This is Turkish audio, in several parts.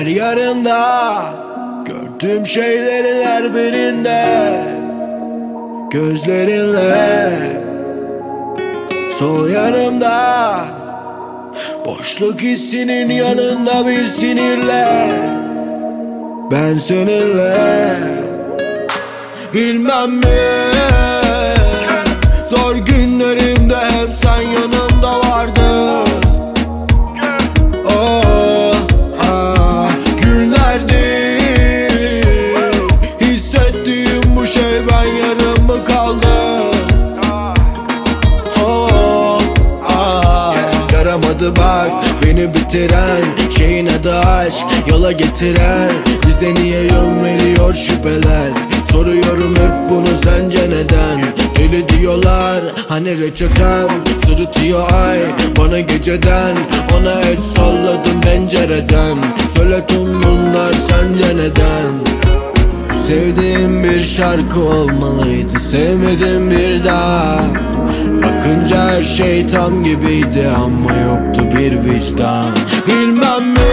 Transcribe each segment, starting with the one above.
Her yarında gördüğüm şeylerin her birinde gözlerinle. Sol yanımda boşluk hissinin yanında bir sinirle. Ben seninle bilmem mi, zor günlerimde hep sen yanımda vardın. Oh, ah, günlerdir hissettiğim bu şey, ben yarım mı kaldım? Oh, ah, yaramadı bak beni bitiren şeyin adı aşk, yola getiren bize niye yön veriyor şüpheler. Soruyorum hep bunu, sence neden? Deli diyorlar hani reçetem, sırıtıyor ay bana geceden. Ona el salladım pencereden, söyle tüm bunlar sence neden? Sevdiğim bir şarkı olmalıydı, sevmedim bir daha. Bakınca her şey tam gibiydi ama yoktu bir vicdan. Bilmem mi,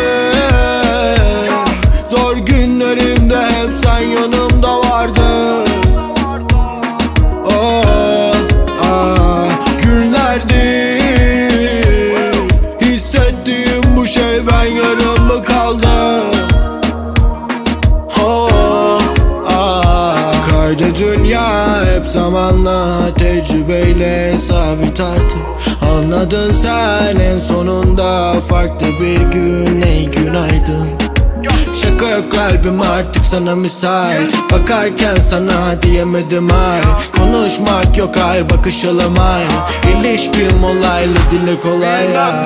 zor günlerimde hep sen yanımda vardın. Oh, ah, günlerdir hissettiğim bu şey, ben yarım mı kaldım? Oh, ah, kaydı dünya hep zamanla, tecrübeyle sabit artık. Anladın sen en sonunda, farklı bir gün, ey günaydın. Şaka yok kalbim artık sana müsait, bakarken sana diyemedim ay. Konuşmak yok hayır, bakışalım ay. İlişkim olaylı, dile kolay ya.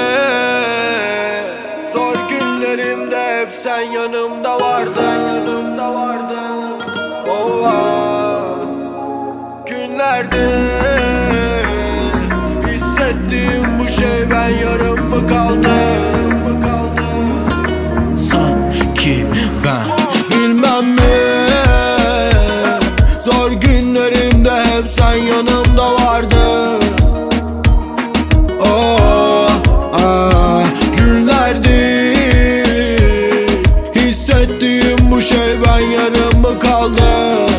Zor günlerimde hep sen yanımda vardın. Oh, ah, günlerdir hissettiğim bu şey, ben yarım mı kaldım? Sanki ben bilmem mi, zor günlerimde hep sen yanımda vardın. Oh, ah, günlerdir hissettiğim bu şey, ben yarım mı kaldım?